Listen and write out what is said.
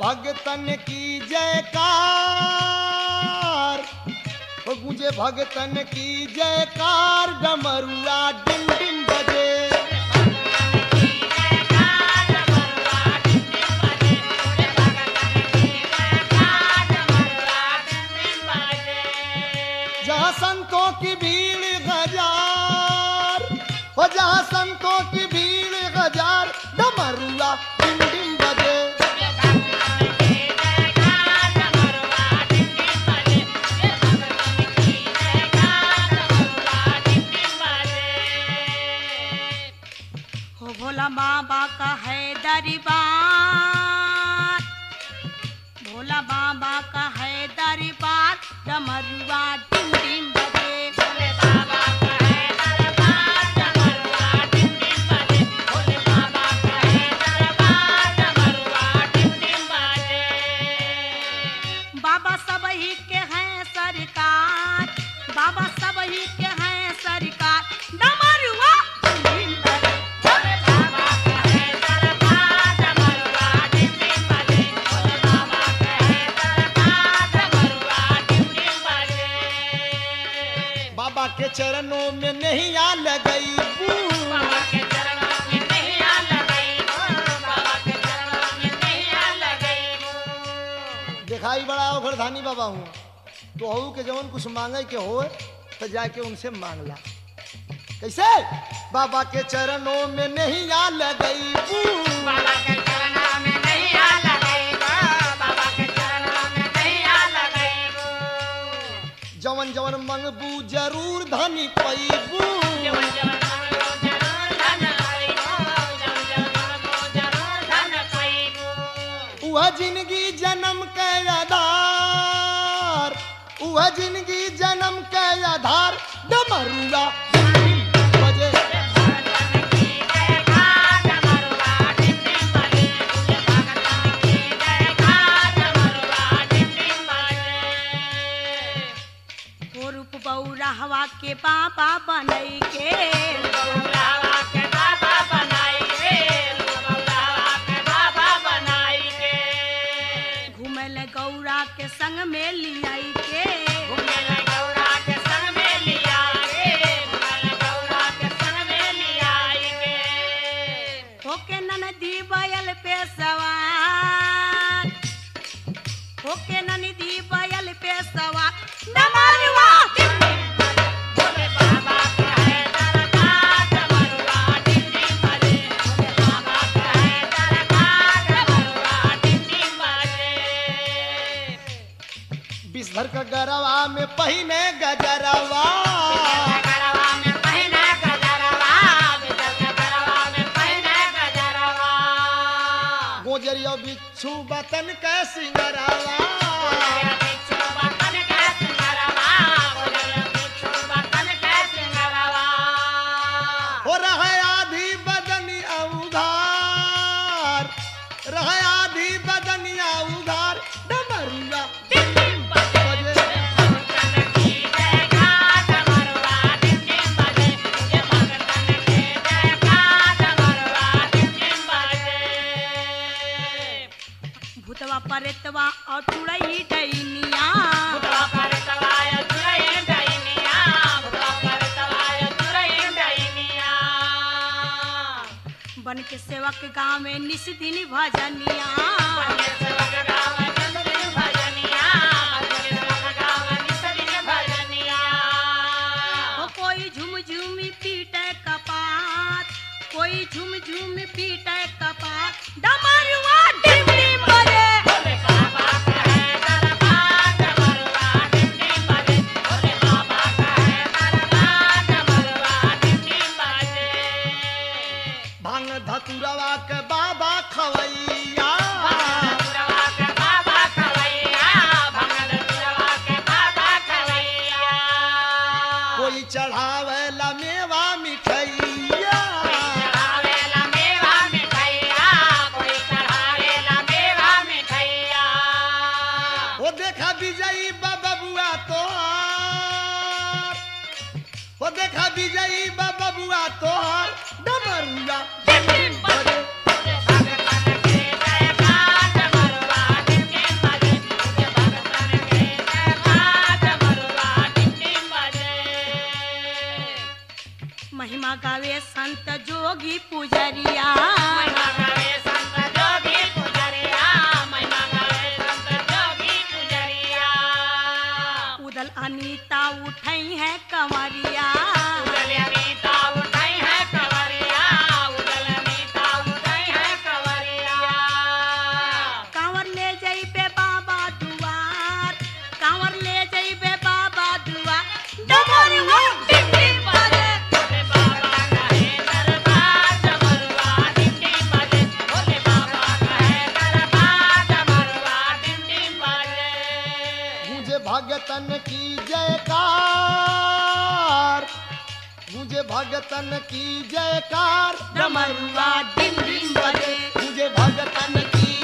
भगतन की जयकार, गूंजे भगतन की जयकार, डमरुआ डिम डिम बजे। जहाँ संतों की भीड़ हजार, हो जहाँ संतों की भीड़ हजार, डमरुआ डिम डिम बजे। भोला बाबा का है दरबार, भोला बाबा का है दरबार, डमरुआ डिम डिम बजे। भोले बाबा का है दरबार, डमरुआ डिम डिम बजे। भोले बाबा का है दरबार, डमरुआ डिम डिम बजे। बाबा सब ही के हैं सरकार, बाबा सब ही के हैं सरकार, डमरुआ डिम डिम बजे। बाबा के चरणों में नहीं आ लगई, बाबा के चरणों में नहीं आ लगई, बाबा के चरणों में नहीं आ लगई। दिखाई बड़ा घरधानी बाबा हूँ, तो हूँ के जवन कुछ मांगे के हो तो जाके उनसे मांगला। कैसे? बाबा के चरणों में नहीं आ लगई, बाबा के चरणों में नहीं आ लगई, बाबा के चरणों में नहीं आ लगई। जवन जवन मंगबू जरूर धनी पैबू, जवन जवन मंगबू जरूर धन पैबू, जवन जवन मंगबू जरूर धन पैबू। वह जिंदगी जन्म के आधार, वह जिंदगी जन्म के आधार, डमरुआ बजे। हवा के बाबा बनाई के, हवा के बाबा बनाई के, हवा के बाबा बनाई के। घूमे ले गौरा के संग में लियाई के, घूमे ले गौरा के संग में लिया के, घूमे ले गौरा के संग में लियाई के। होके ननदी बैल पे सवार, होके ननदी बैल पे सवार, डमरुआ धर का गरवा में पहिने गजरवा, गरवा में पहिने गजरवा, गरवा में पहिने गजरवा। गोजरिया बिच्छू बतन के सिंगरवा, बिच्छू बतन के सिंगरवा, गोजरिया बिच्छू बतन के सिंगरवा। हो रहा आधी बदनिया उधार, रहा आधी बदनिया उधार, डमरुआ परतवा और चुड़ई डैनिया, भूतवा परतवा और चुड़ई डैनिया, भूतवा परतवा और चुड़ई डैनिया। बन के सेवक गाँव में निस दिन भजनिया, बन के सेवक गाँव में निस दिन भजनिया, बन के सेवक गाँव में निस दिन भजनिया। हो कोई झुम झुमी पीटे कपाट, कोई झुम झुम पीटे कपाट, डमरुआ डिम डिम बजे। धतुरवा के बाबा खवैया, धतुरवा के बाबा खवैया, धतुरवा के बाबा खवैया। कोई चढ़ावे ला मेवा मिठैया, कोई चढ़ावे ला मेवा मिठैया, कोई चढ़ावे ला मेवा मिठैया। वो देखा विजयी बबुआ तोहार, वो देखा विजयी बबुआ तोहार, डमरुआ डिम डिम बजे। जोगी पुजरिया महिमा गावे संत जोगी पुजरिया महिमा गावे संत जोगी पुजरिया उदल अनीता उठई है कंवरिया उदल अनीता उठाई है कंवरिया उदल अनीता उठाई है कंवरिया कांवर ले जइबे बाबा दुआर कांवर ले जइबे बाबा दुआर डमरुआ टिम टिम बाजे भोले बाबा कहे दरबार डमरुआ टिम टिम बाजे भोले बाबा कहे दरबार डमरुआ टिम टिम बाजे मुझे भगतन की जयकार मुझे भगतन की जयकार डमरुआ डिम डिम बजे मुझे भगतन की